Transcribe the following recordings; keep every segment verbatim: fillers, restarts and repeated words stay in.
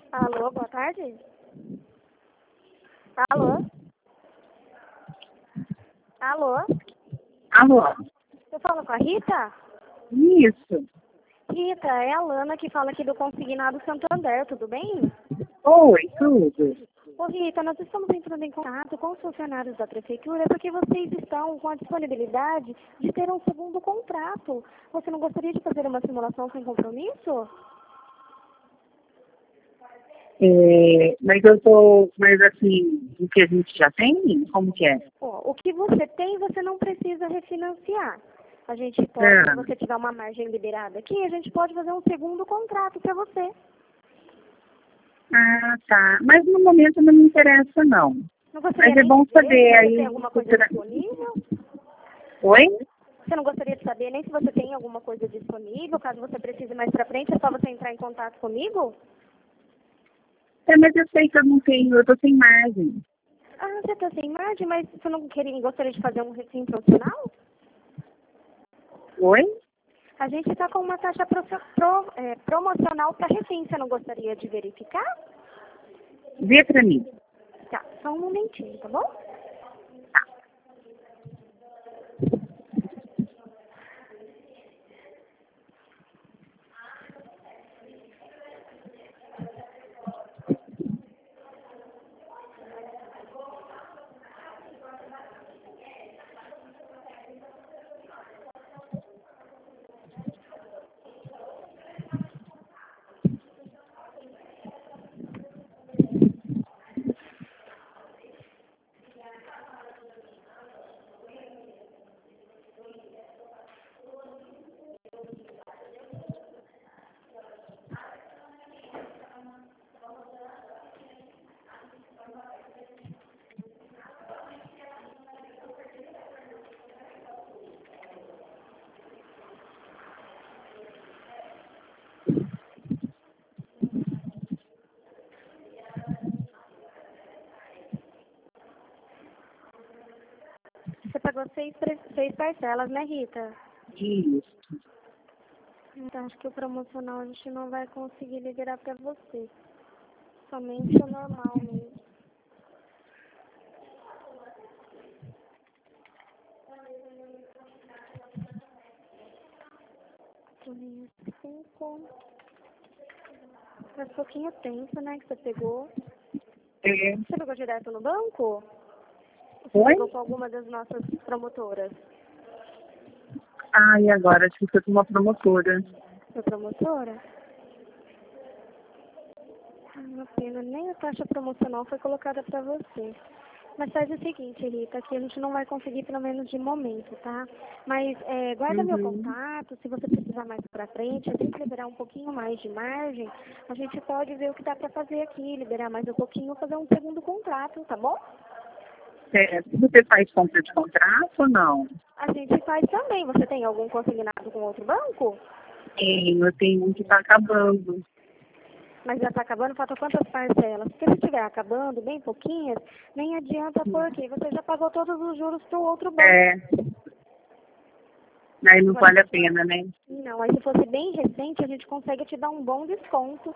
Alô, boa tarde. Alô? Alô? Alô? Eu falo com a Rita? Isso. Rita, é a Lana que fala aqui do Consignado Santander, tudo bem? Oi, tudo. Ô Rita, nós estamos entrando em contato com os funcionários da prefeitura porque vocês estão com a disponibilidade de ter um segundo contrato. Você não gostaria de fazer uma simulação sem compromisso? É, mas eu tô, mas assim, o que a gente já tem? Como que é? Ó, o que você tem, você não precisa refinanciar. A gente pode, É. se você tiver uma margem liberada aqui, a gente pode fazer um segundo contrato para você. Ah, tá. Mas no momento não me interessa, não. Não gostaria Mas é nem bom de ver saber se você tem aí. alguma coisa será- disponível? Oi? Você não gostaria de saber nem se você tem alguma coisa disponível? Caso você precise mais pra frente, é só você entrar em contato comigo? É, mas eu sei que eu não tenho, eu tô sem margem. Ah, você tá sem margem, mas você não queria, gostaria de fazer um recém profissional? Oi? A gente está com uma taxa pro, pro, é, promocional para refém. Você não gostaria de verificar? Vê pra mim. Tá, só um momentinho, tá bom? Você pagou seis, pre- seis parcelas, né, Rita? Isso. Então, acho que o promocional a gente não vai conseguir liberar para você. Somente o normal mesmo. Cinco. Faz pouquinho tempo, né, que você pegou. É. Você pegou direto no banco? Você Oi? pegou com alguma das nossas promotoras? Ah, e agora? Acho que foi com uma promotora. Foi promotora? Ah, uma pena, nem a taxa promocional foi colocada para você. Mas faz o seguinte, Rita, que a gente não vai conseguir pelo menos de momento, tá? Mas é, guarda meu Uhum. contato, se você precisar mais pra frente, assim que liberar um pouquinho mais de margem, a gente pode ver o que dá pra fazer aqui, liberar mais um pouquinho, fazer um segundo contrato, tá bom? É, você faz compra de contrato ou não? A gente faz também. Você tem algum consignado com outro banco? Tenho, eu tenho um que está acabando. Mas já está acabando, falta quantas parcelas? Porque se estiver acabando, bem pouquinhas, nem adianta porque você já pagou todos os juros para o outro banco. É, aí não Agora, vale a pena, né? não, aí se fosse bem recente, a gente consegue te dar um bom desconto.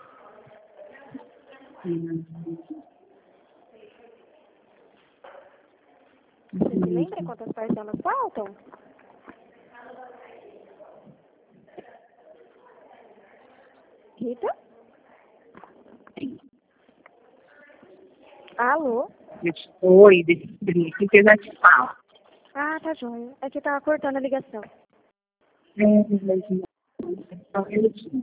Uhum. Você se lembra quantas parcelas faltam? Rita? Alô? Oi, deixa eu que eu já te falo. Ah, tá joia. É que tava cortando a ligação. É, mas só um minutinho.